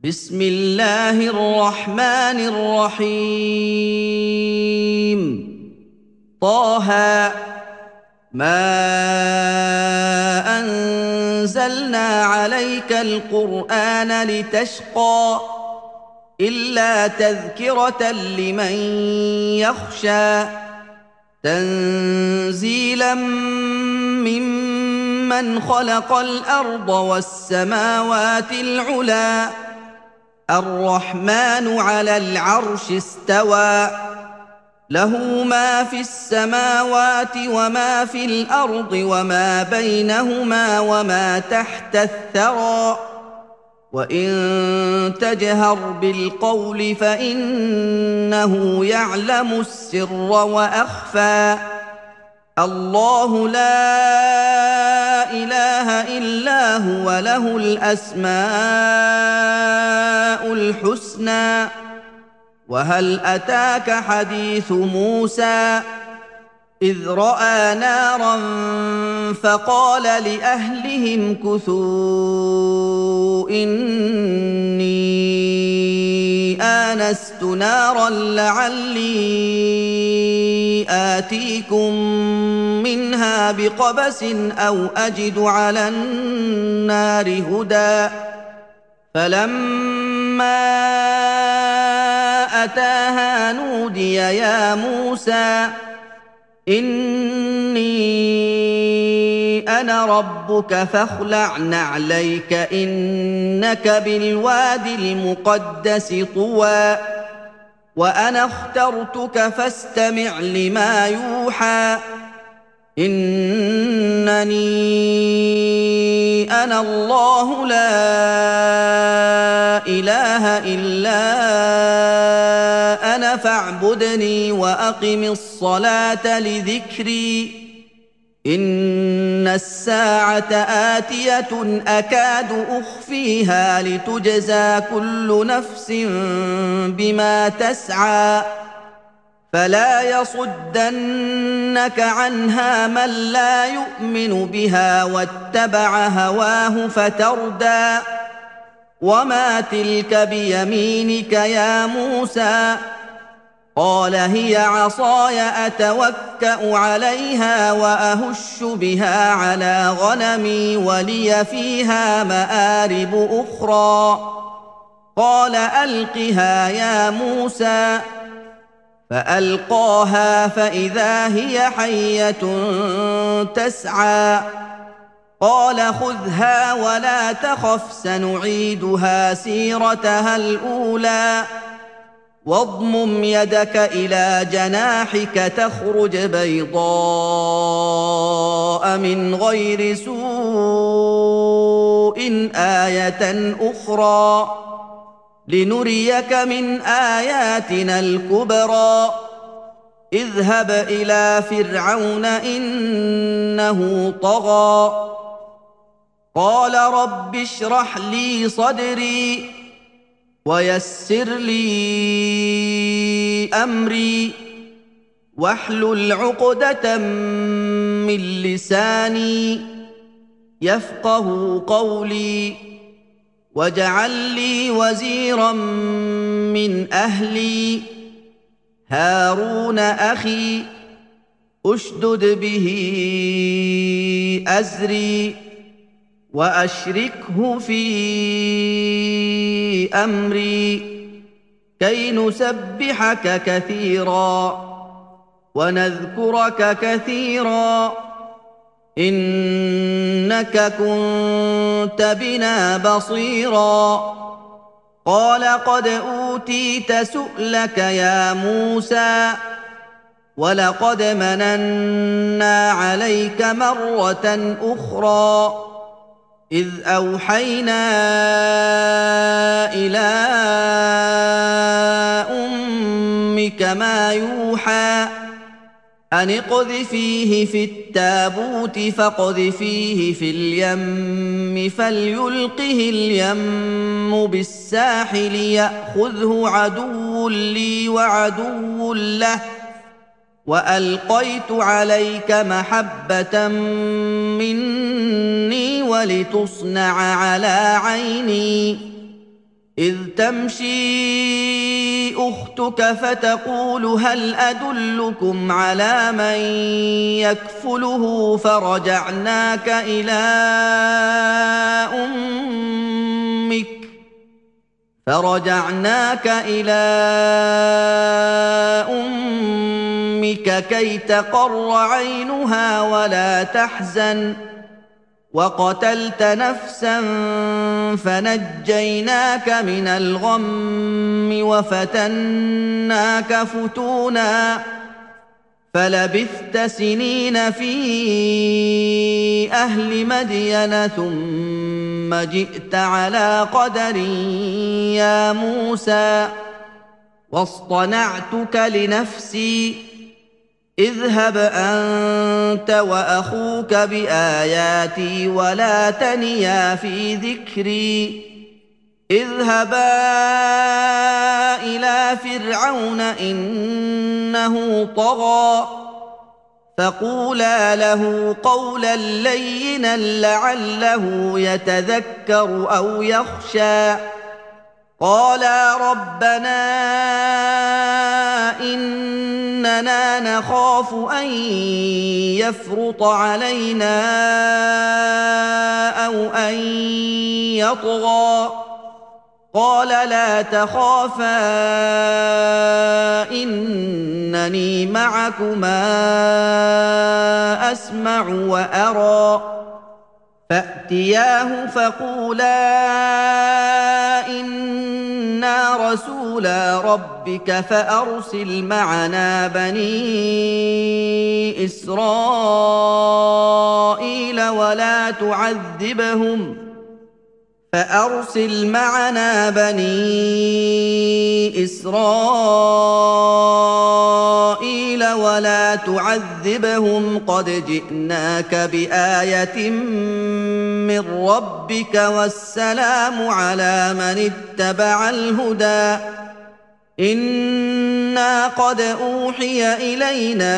بسم الله الرحمن الرحيم. طه ما أنزلنا عليك القرآن لتشقى إلا تذكرة لمن يخشى تنزيلا ممن خلق الأرض والسماوات العلى الرحمن على العرش استوى له ما في السماوات وما في الأرض وما بينهما وما تحت الثرى وإن تجهر بالقول فإنه يعلم السر وأخفى الله لا إله إلا هو له الأسماء الحسنى وهل أتاك حديث موسى إذ رأى نارا فقال لأهلهم كثوا إني آنست نارا لعلي آتيكم منها بقبس أو أجد على النار هدى فلما أتاها نودي يا موسى إني أنا ربك فاخلع نعليك إنك بالواد المقدس طوى وأنا اخترتك فاستمع لما يوحى إنني أنا الله لا إله إلا أنا فاعبدني وأقم الصلاة لذكري إن الساعة آتية أكاد أخفيها لتجزى كل نفس بما تسعى فلا يصدنك عنها من لا يؤمن بها واتبع هواه فتردى وما تلك بيمينك يا موسى قال هي عصاي أتوكأ عليها وأهش بها على غنمي ولي فيها مآرب أخرى قال ألقها يا موسى فألقاها فإذا هي حية تسعى قال خذها ولا تخف سنعيدها سيرتها الأولى واضمم يدك إلى جناحك تخرج بيضاء من غير سوء آية أخرى لنريك من آياتنا الكبرى اذهب إلى فرعون إنه طغى قال رب اشرح لي صدري ويسر لي أمري واحلل عقدة من لساني يفقه قولي واجعل لي وزيرا من أهلي هارون أخي أشدد به أزري وأشركه في أمري كي نسبحك كثيرا ونذكرك كثيرا إنك كنت بنا بصيرا قال قد أوتيت سؤلك يا موسى ولقد مننا عليك مرة أخرى إذ أوحينا إلى أمك ما يوحى أن اقذفيه في التابوت فاقذفيه في اليم فليلقه اليم بالساحل يأخذه عدو لي وعدو له وألقيت عليك محبة مني ولتصنع على عيني إذ تمشي أختك فتقول هل أدلكم على من يكفله فرجعناك إلى أمك كي تقر عينها ولا تحزن وقتلت نفسا فنجيناك من الغم وفتناك فتونا فلبثت سنين في أهل مدين ثم جئت على قدر يا موسى واصطنعتك لنفسي اذهب أنت وأخوك بآياتي ولا تنيا في ذكري اذهبا إلى فرعون إنه طغى فقولا له قولا لينا لعله يتذكر أو يخشى قالا ربنا إننا نخاف أن يفرط علينا أو أن يطغى قال لا تخافا إنني معكما أسمع وأرى فأتياه فقولا إنا رسولا ربك فأرسل معنا بني إسرائيل ولا تعذبهم قد جئناك بآية من ربك والسلام على من اتبع الهدى إنا قد أوحي إلينا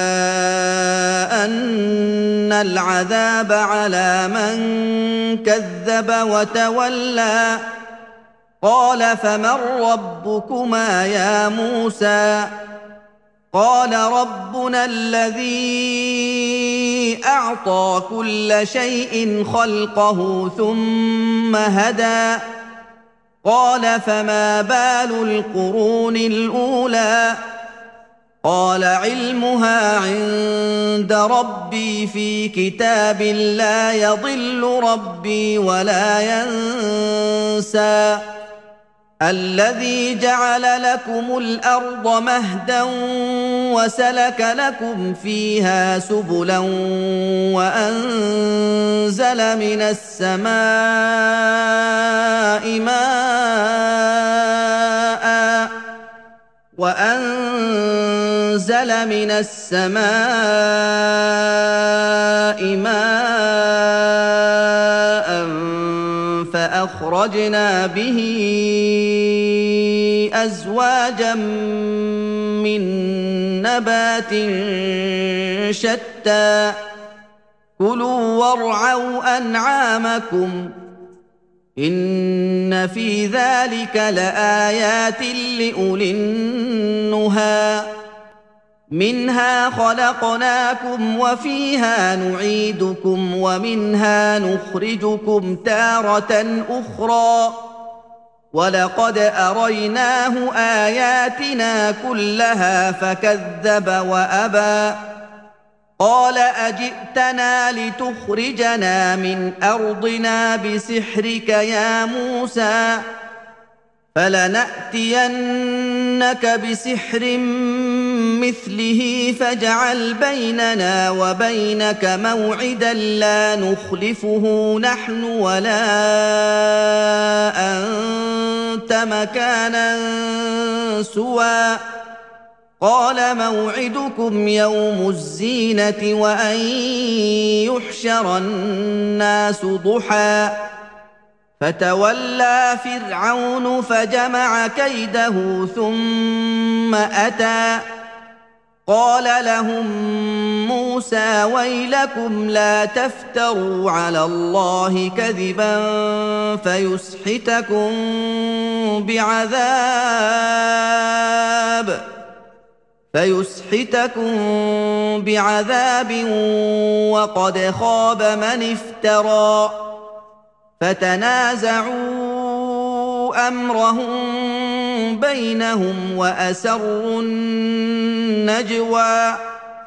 أن العذاب على من كذب وتولى قال فمن ربكما يا موسى قال ربنا الذي أعطى كل شيء خلقه ثم هدى قال فما بال القرون الأولى قال علمها عند ربي في كتاب لا يضل ربي ولا ينسى الذي جعل لكم الأرض مهدا وسلك لكم فيها سبلا وأنزل من السماء ماء فأخرجنا به أزواجا من نبات شتى كلوا وارعوا أنعامكم إن في ذلك لآيات لأولي النهى منها خلقناكم وفيها نعيدكم ومنها نخرجكم تارة أخرى ولقد أريناه آياتنا كلها فكذب وأبى قال أجئتنا لتخرجنا من أرضنا بسحرك يا موسى فلنأتينك بسحر مثله فاجعل بيننا وبينك موعدا لا نخلفه نحن ولا أنت مكانا سوى قال موعدكم يوم الزينة وأن يحشر الناس ضحى فتولى فرعون فجمع كيده ثم أتى قال لهم موسى ويلكم لا تفتروا على الله كذبا فيسحتكم بعذاب وقد خاب من افترى فتنازعوا أمرهم بينهم وأسروا النجوى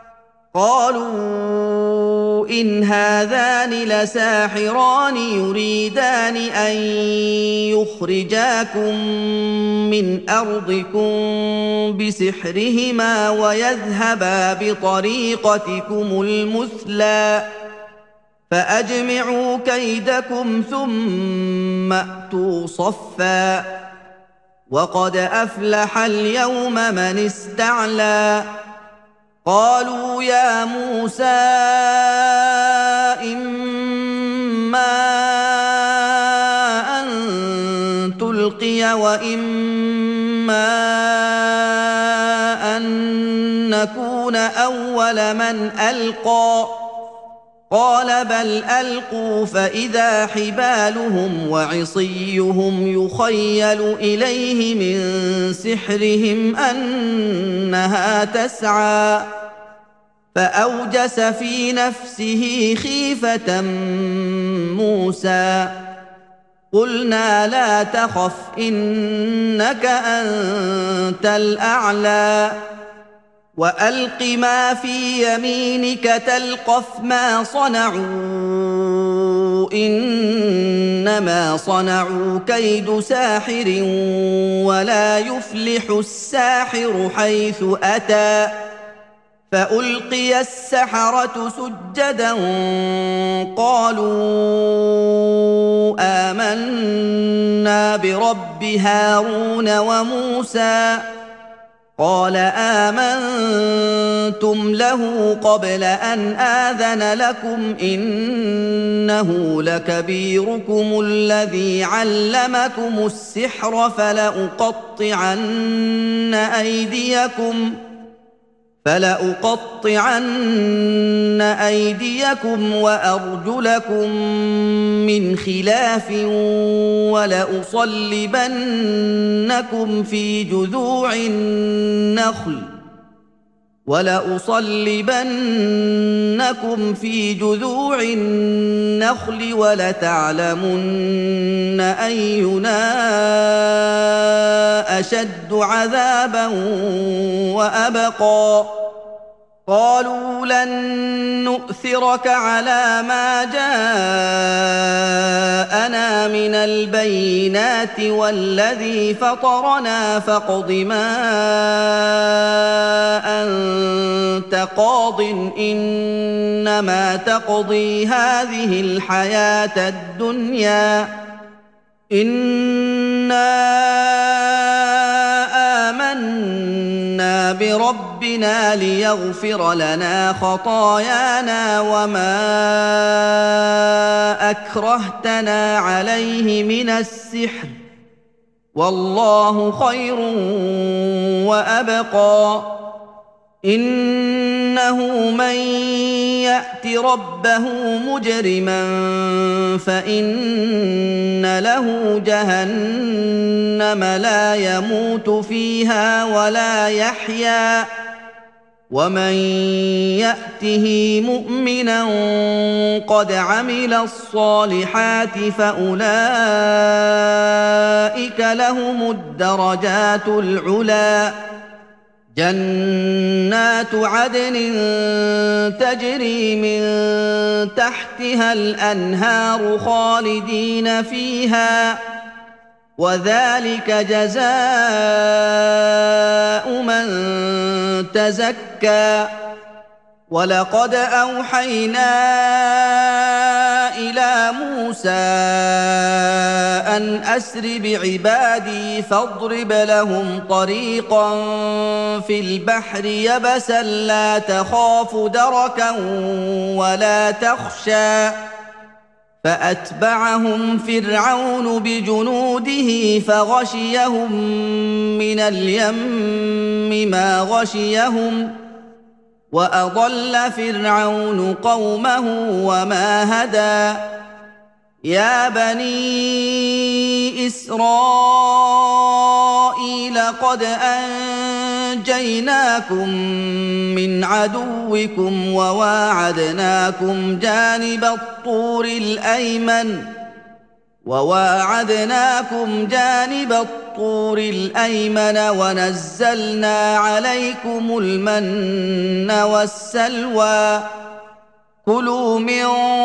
قالوا إن هذان لساحران يريدان أن يخرجاكم من أرضكم بسحرهما ويذهبا بطريقتكم المثلى فأجمعوا كيدكم ثم أتوا صفا وقد أفلح اليوم من استعلى قالوا يا موسى إما أن تلقي وإما أن نكون أول من ألقى قال بل ألقوا فإذا حبالهم وعصيهم يخيل إليه من سحرهم أنها تسعى فأوجس في نفسه خيفة موسى قلنا لا تخف إنك أنت الأعلى وألق ما في يمينك تلقف ما صنعوا إنما صنعوا كيد ساحر ولا يفلح الساحر حيث أتى فألقي السحرة سجدا قالوا آمنا برب هارون وموسى قال آمنتم له قبل أن آذن لكم إنه لكبيركم الذي علمكم السحر فلأقطعن أيديكم وأرجلكم من خلاف ولأصلبنكم في جذوع النخل ولتعلمن أينا أشد عذابا وأبقى قالوا لن نؤثرك على ما جاءنا من البينات والذي فطرنا فاقض ما أنت قاض إنما تقضي هذه الحياة الدنيا إنا آمنا بربنا ليغفر لنا خطايانا وما أكرهتنا عليه من السحر والله خير وأبقى إنه من يأت ربه مجرما فإن له جهنم لا يموت فيها ولا يحيا ومن يأته مؤمنا قد عمل الصالحات فأولئك لهم الدرجات العلى جنات عدن تجري من تحتها الأنهار خالدين فيها وذلك جزاء من تزكى ولقد أوحينا إلى موسى أن أسر بعبادي فاضرب لهم طريقا في البحر يبسا لا تخاف دركا ولا تخشى فأتبعهم فرعون بجنوده فغشيهم من اليم ما غشيهم وأضل فرعون قومه وما هدى يا بني إسرائيل قد أنجيناكم من عدوكم وواعدناكم جانب الطور الأيمن ونزلنا عليكم المن والسلوى كلوا من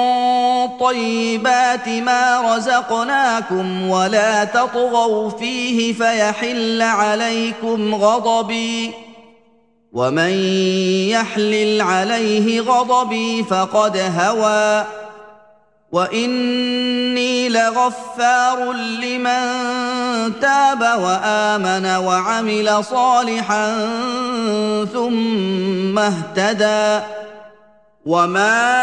طيبات ما رزقناكم ولا تطغوا فيه فيحل عليكم غضبي ومن يحلل عليه غضبي فقد هوى وإني لغفار لمن تاب وآمن وعمل صالحا ثم اهتدى وما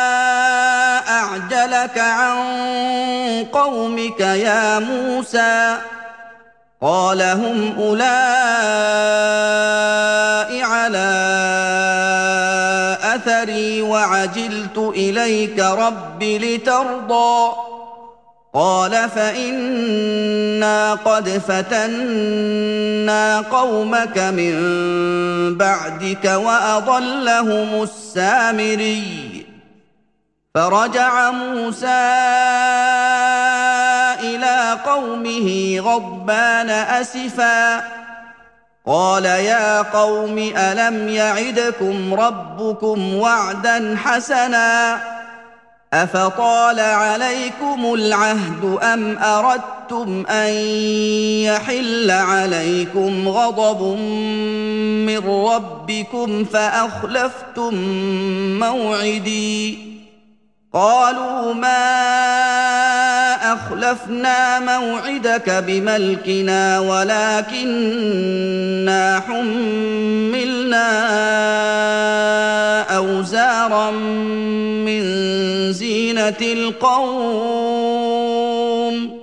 أعجلك عن قومك يا موسى قال هم أولئك على أثري وعجلت إليك رب لترضى قال فإنا قد فتنا قومك من بعدك وأضلهم السامري فرجع موسى إلى قومه غضبان أسفا قال يا قوم ألم يعدكم ربكم وعدا حسنا أفطال عليكم العهد أم أردتم أن يحل عليكم غضب من ربكم فأخلفتم موعدي قالوا ما أخلفنا موعدك بملكنا ولكننا حملنا أوزارا من زينة القوم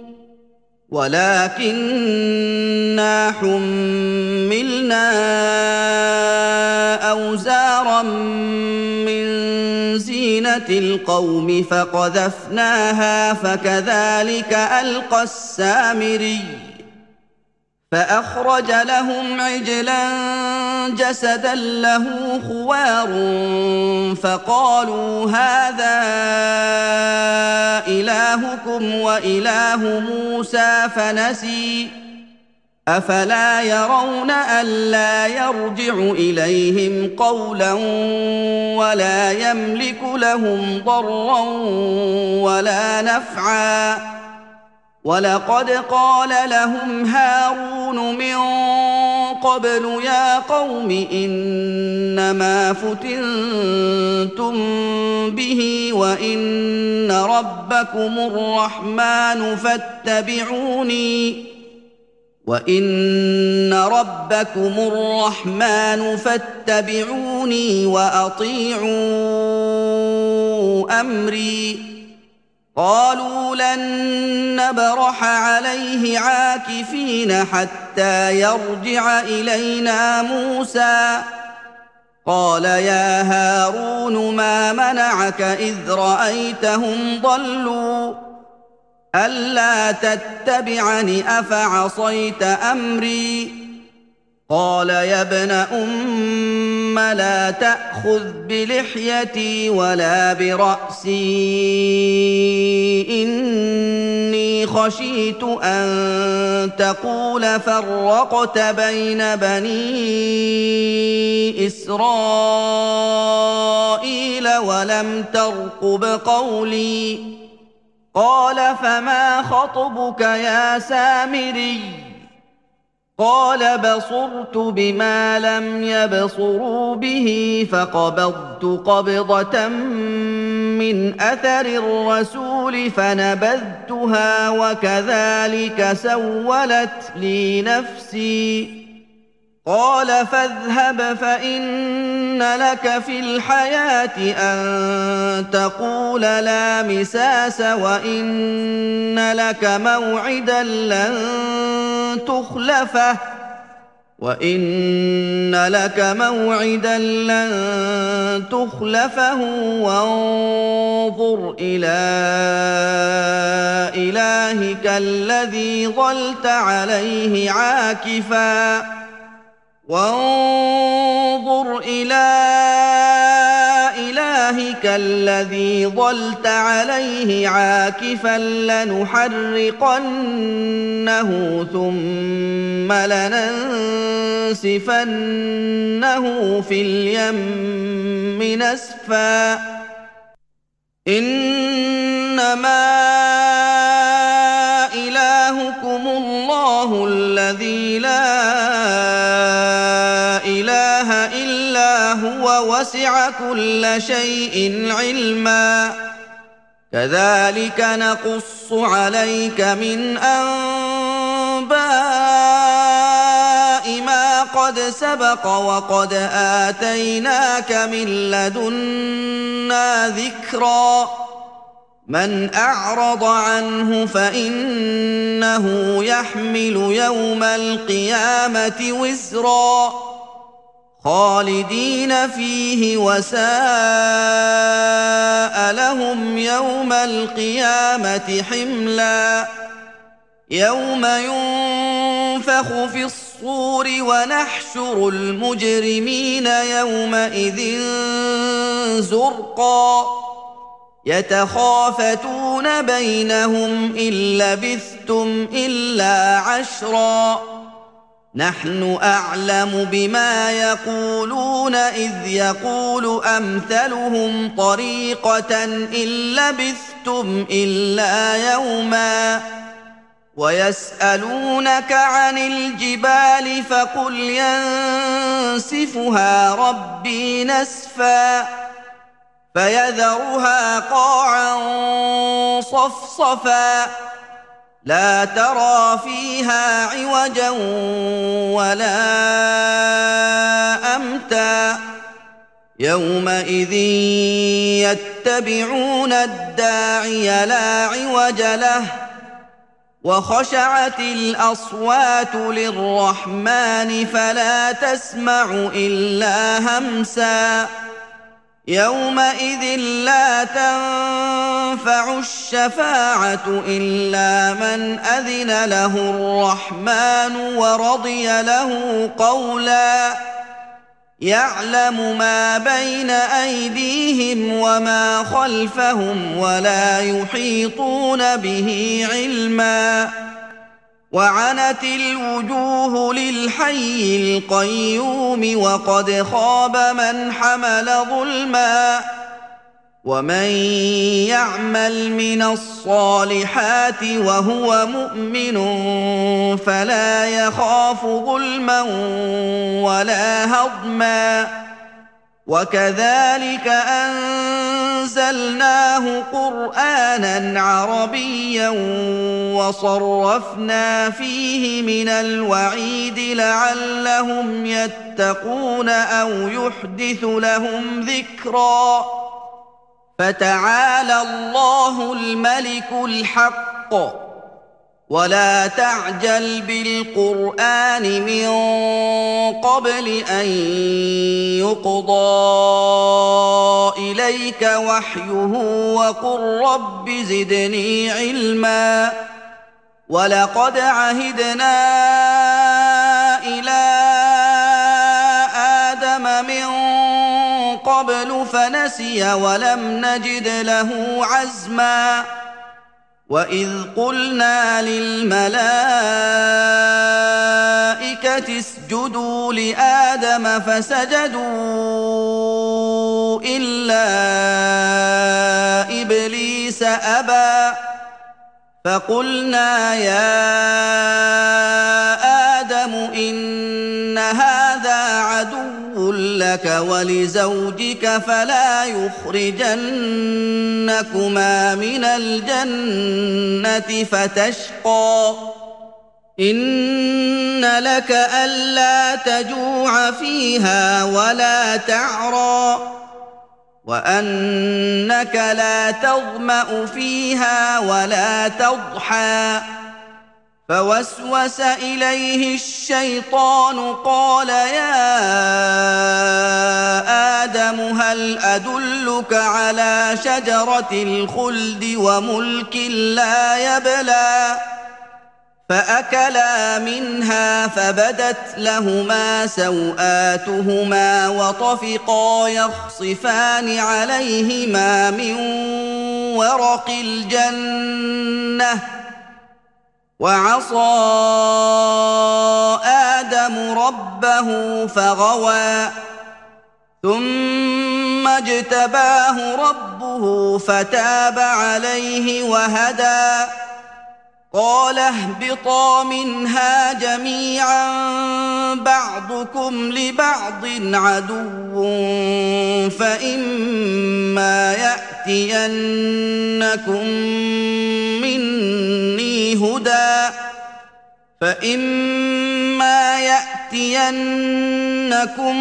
فقذفناها فكذلك ألقى السامري فأخرج لهم عجلا جسدا له خوار فقالوا هذا إلهكم وإله موسى فنسي أفلا يرون ألا يرجع إليهم قولا ولا يملك لهم ضرا ولا نفعا ولقد قال لهم هارون من قبل يا قوم إنما فتنتم به وإن ربكم الرحمن فاتبعوني وأطيعوا أمري قالوا لن نبرح عليه عاكفين حتى يرجع إلينا موسى قال يا هارون ما منعك إذ رأيتهم ضلوا ألا تتبعني أفعصيت أمري قال يا ابن أم لا تأخذ بلحيتي ولا برأسي إني خشيت أن تقول فرقت بين بني إسرائيل ولم ترقب قولي قال فما خطبك يا سامري قال بصرت بما لم يبصروا به فقبضت قبضة من أثر الرسول فنبذتها وكذلك سولت لي نفسي قال فاذهب فإن لك في الحياة أن تقول لا مساس وإن لك موعدا لن تخلفه وَإِنَّ لَكَ مَوْعِدًا لَّن تُخْلَفَهُ وَانظُرْ إِلَىٰ إِلَٰهِكَ الَّذِي ظَلْتَ عَلَيْهِ عَاكِفًا لَّنُحَرِّقَنَّهُ ثُمَّ لَنَنسِفَنَّهُ فِي الْيَمِّ نَسْفًا إِنَّمَا إِلَٰهُكُمُ اللَّهُ الَّذِي لَا إِلَٰهَ إِلَّا هُوَ وَسِعَ كُلَّ شَيْءٍ عِلْمًا كَذَٰلِكَ نَقُصُّ عَلَيْكَ مِنْ أَنبَاءِ مَا قَدْ سَبَقَ وَقَدْ آتَيْنَاكَ مِن لَّدُنَّا ذِكْرًا مَّنْ أَعْرَضَ عَنْهُ فَإِنَّهُ يَحْمِلُ يَوْمَ الْقِيَامَةِ وِزْرًا خَالِدِينَ فِيهِ وَسَاءَ لَهُمْ يَوْمَ الْقِيَامَةِ حِمْلًا يَوْمَ يُنفَخُ فِي الصُّورِ وَنَحْشُرُ الْمُجْرِمِينَ يَوْمَئِذٍ زُرْقًا يَتَخَافَتُونَ بَيْنَهُمْ إِن لَّبِثْتُمْ إِلَّا عَشْرًا نَّحْنُ أَعْلَمُ بِمَا يَقُولُونَ إِذْ يَقُولُ أَمْثَلُهُمْ طَرِيقَةً إِن لَّبِثْتُمْ إِلَّا يَوْمًا وَيَسْأَلُونَكَ عَنِ الْجِبَالِ فَقُلْ يَنسِفُهَا رَبِّي نَسْفًا فَيَذَرُهَا قَاعًا صَفْصَفًا لَّا تَرَىٰ فِيهَا عِوَجًا وَلَا أَمْتًا يَوْمَئِذٍ يَتَّبِعُونَ الدَّاعِيَ لَا عِوَجَ لَهُ وَخَشَعَتِ الْأَصْوَاتُ لِلرَّحْمَٰنِ فَلَا تَسْمَعُ إِلَّا هَمْسًا يَوْمَئِذٍ لَّا تَنفَعُ الشَّفَاعَةُ إِلَّا مَنْ أَذِنَ لَهُ الرَّحْمَٰنُ وَرَضِيَ لَهُ قَوْلًا يَعْلَمُ مَا بَيْنَ أَيْدِيهِمْ وَمَا خَلْفَهُمْ وَلَا يُحِيطُونَ بِهِ عِلْمًا وَعَنَتِ الْوُجُوهُ لِلْحَيِّ الْقَيُّومِ وَقَدْ خَابَ مَنْ حَمَلَ ظُلْمًا وَمَن يَعْمَلْ مِنَ الصَّالِحَاتِ وَهُوَ مُؤْمِنٌ فَلَا يَخَافُ ظُلْمًا وَلَا هَضْمًا وَكَذَٰلِكَ أَنزَلْنَاهُ قُرْآنًا عَرَبِيًّا وَصَرَّفْنَا فِيهِ مِنَ الْوَعِيدِ لَعَلَّهُمْ يَتَّقُونَ أَوْ يُحْدِثُ لَهُمْ ذِكْرًا فَتَعَالَى اللَّهُ الْمَلِكُ الْحَقُّ وَلَا تَعْجَلْ بِالْقُرْآنِ مِن قَبْلِ أَن يُقْضَىٰ إِلَيْكَ وَحْيُهُ وَقُل رَّبِّ زِدْنِي عِلْمًا وَلَقَدْ عَهِدْنَا إِلَىٰ آدَمَ مِن قَبْلُ فَنَسِيَ وَلَمْ نَجِدْ لَهُ عَزْمًا وَإِذْ قُلْنَا لِلْمَلَائِكَةِ اسْجُدُوا لِآدَمَ فَسَجَدُوا إِلَّا إِبْلِيسَ أَبَىٰ فَقُلْنَا يَا آدَمُ إِنَّ هَٰذَا عَدُوٌّ لَّكَ وَلِزَوْجِكَ فَلَا يُخْرِجَنَّكُمَا مِنَ الْجَنَّةِ فَتَشْقَىٰ إِنَّ لَكَ أَلَّا تَجُوعَ فِيهَا وَلَا تَعْرَىٰ وَأَنَّكَ لَا تَظْمَأُ فِيهَا وَلَا تَضْحَىٰ فوسوس إليه الشيطان قال يا آدم هل أدلك على شجرة الخلد وملك لا يبلى فأكلا منها فبدت لهما سوآتهما وطفقا يخصفان عليهما من ورق الجنة وعصى آدم ربه فغوى ثم اجتباه ربه فتاب عليه وهدى قال اهبطا منها جميعا بعضكم لبعض عدو فإما يأتينكم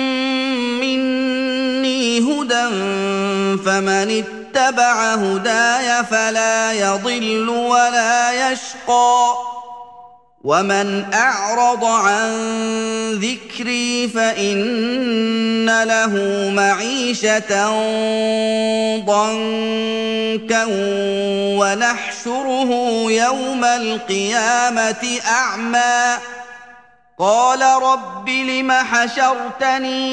مني هدى فمن اتبع هداي فلا يضل ولا يشقى ومن أعرض عن ذكري فإن له معيشة ضنكا ونحشره يوم القيامة أعمى قال رب لم حشرتني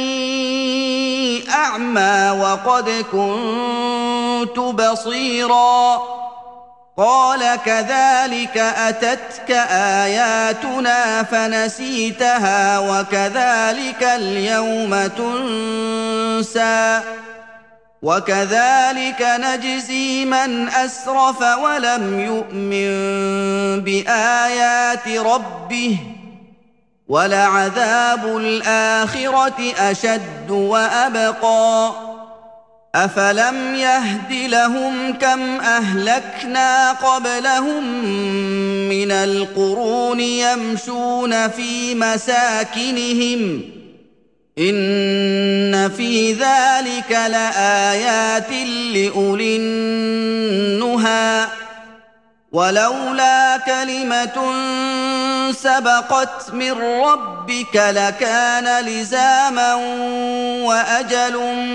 أعمى وقد كنت بصيرا قال كذلك أتتك آياتنا فنسيتها وكذلك اليوم تنسى وكذلك نجزي من أسرف ولم يؤمن بآيات ربه ولعذاب الآخرة أشد وأبقى أفلم يهد لهم كم أهلكنا قبلهم من القرون يمشون في مساكنهم إن في ذلك لآيات لأولي النهى ولولا كلمة سبقت من ربك لكان لزاما وأجل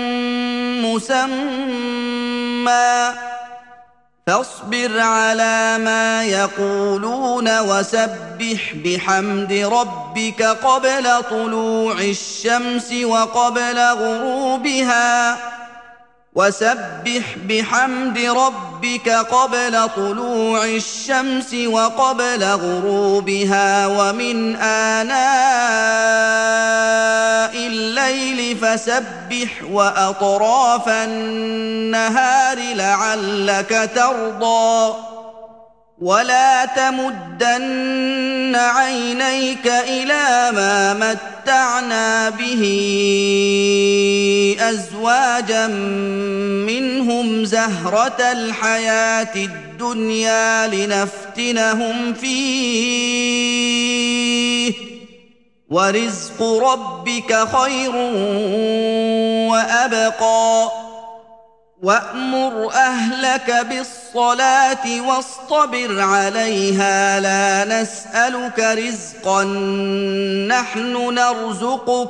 مسمى فاصبر على ما يقولون وسبح بحمد ربك قبل طلوع الشمس وقبل غروبها وسبح بحمد ربك قبل طلوع الشمس وقبل غروبها ومن آناء الليل فسبح وأطراف النهار لعلك ترضى ولا تمدن عينيك إلى ما متعنا به أزواجا منهم زهرة الحياة الدنيا لنفتنهم فيه ورزق ربك خير وأبقى وأمر أهلك بالصلاة واصطبر عليها لا نسألك رزقا نحن نرزقك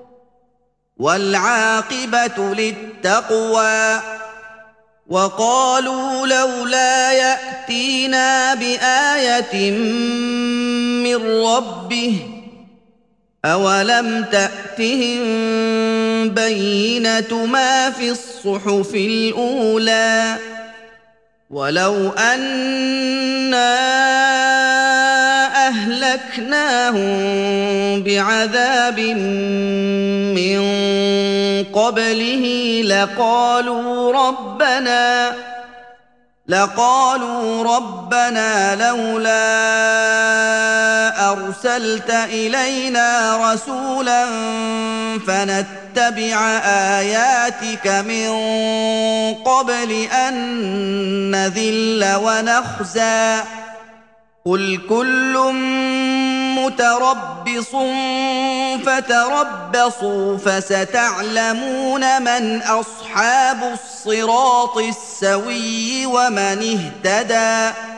والعاقبة للتقوى وقالوا لولا يأتينا بآية من ربه أولم تأتهم بينة ما في الصحف الأولى ولو أنا أهلكناهم بعذاب من قبله لقالوا ربنا لولا أرسلت إلينا رسولا فنتبع آياتك من قبل أن نذل ونخزى قل كل متربص فتربصوا فستعلمون من أصحاب الصراط السوي ومن اهتدى